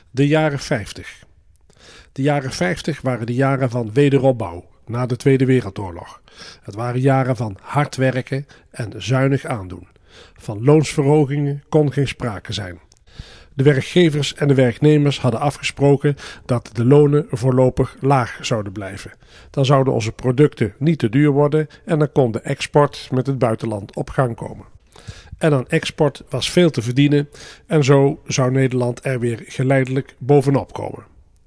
De jaren 50. De jaren 50 waren de jaren van wederopbouw na de Tweede Wereldoorlog. Het waren jaren van hard werken en zuinig aandoen. Van loonsverhogingen kon geen sprake zijn. De werkgevers en de werknemers hadden afgesproken dat de lonen voorlopig laag zouden blijven. Dan zouden onze producten niet te duur worden en dan kon de export met het buitenland op gang komen. En aan export was veel te verdienen en zo zou Nederland er weer geleidelijk bovenop komen.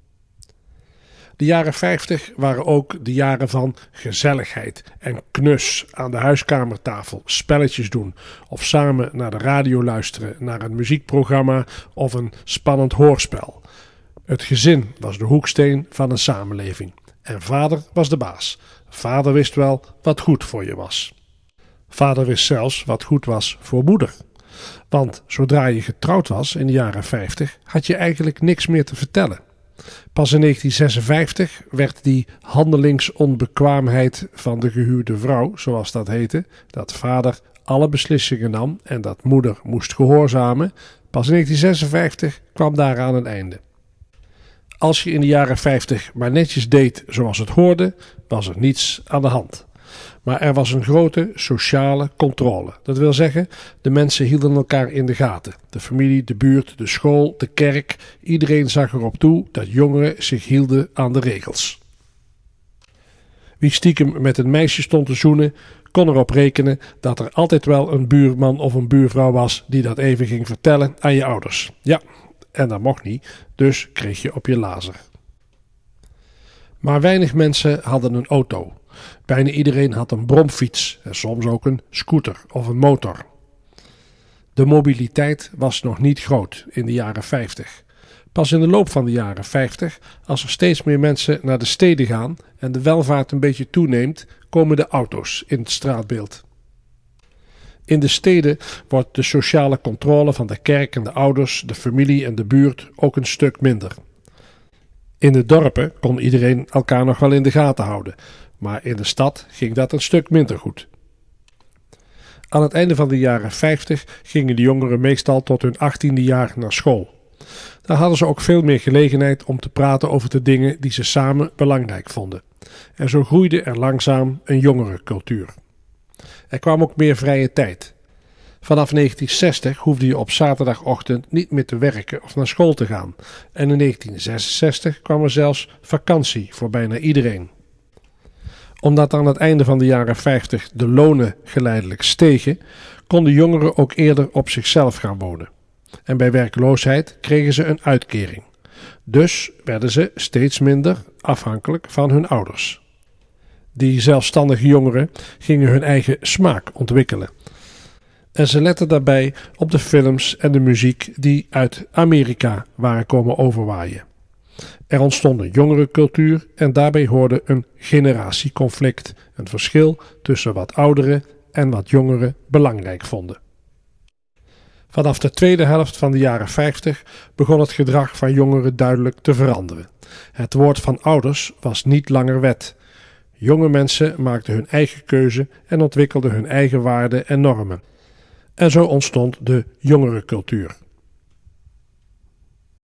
De jaren 50 waren ook de jaren van gezelligheid en knus aan de huiskamertafel, spelletjes doen of samen naar de radio luisteren, naar een muziekprogramma of een spannend hoorspel. Het gezin was de hoeksteen van een samenleving en vader was de baas. Vader wist wel wat goed voor je was. Vader wist zelfs wat goed was voor moeder. Want zodra je getrouwd was in de jaren 50 had je eigenlijk niks meer te vertellen. Pas in 1956 werd die handelingsonbekwaamheid van de gehuwde vrouw, zoals dat heette, dat vader alle beslissingen nam en dat moeder moest gehoorzamen, pas in 1956 kwam daaraan een einde. Als je in de jaren 50 maar netjes deed zoals het hoorde, was er niets aan de hand. Maar er was een grote sociale controle. Dat wil zeggen, de mensen hielden elkaar in de gaten. De familie, de buurt, de school, de kerk. Iedereen zag erop toe dat jongeren zich hielden aan de regels. Wie stiekem met een meisje stond te zoenen, kon erop rekenen dat er altijd wel een buurman of een buurvrouw was die dat even ging vertellen aan je ouders. Ja, en dat mocht niet, dus kreeg je op je lazer. Maar weinig mensen hadden een auto. Bijna iedereen had een bromfiets en soms ook een scooter of een motor. De mobiliteit was nog niet groot in de jaren 50. Pas in de loop van de jaren 50, als er steeds meer mensen naar de steden gaan en de welvaart een beetje toeneemt, komen de auto's in het straatbeeld. In de steden wordt de sociale controle van de kerk en de ouders, de familie en de buurt ook een stuk minder. In de dorpen kon iedereen elkaar nog wel in de gaten houden, maar in de stad ging dat een stuk minder goed. Aan het einde van de jaren 50 gingen de jongeren meestal tot hun 18e jaar naar school. Daar hadden ze ook veel meer gelegenheid om te praten over de dingen die ze samen belangrijk vonden. En zo groeide er langzaam een jongerencultuur. Er kwam ook meer vrije tijd. Vanaf 1960 hoefde je op zaterdagochtend niet meer te werken of naar school te gaan. En in 1966 kwam er zelfs vakantie voor bijna iedereen. Omdat aan het einde van de jaren 50 de lonen geleidelijk stegen, konden jongeren ook eerder op zichzelf gaan wonen. En bij werkloosheid kregen ze een uitkering. Dus werden ze steeds minder afhankelijk van hun ouders. Die zelfstandige jongeren gingen hun eigen smaak ontwikkelen. En ze letten daarbij op de films en de muziek die uit Amerika waren komen overwaaien. Er ontstond een jongerencultuur en daarbij hoorde een generatieconflict, een verschil tussen wat ouderen en wat jongeren belangrijk vonden. Vanaf de tweede helft van de jaren 50 begon het gedrag van jongeren duidelijk te veranderen. Het woord van ouders was niet langer wet. Jonge mensen maakten hun eigen keuze en ontwikkelden hun eigen waarden en normen. En zo ontstond de jongerencultuur.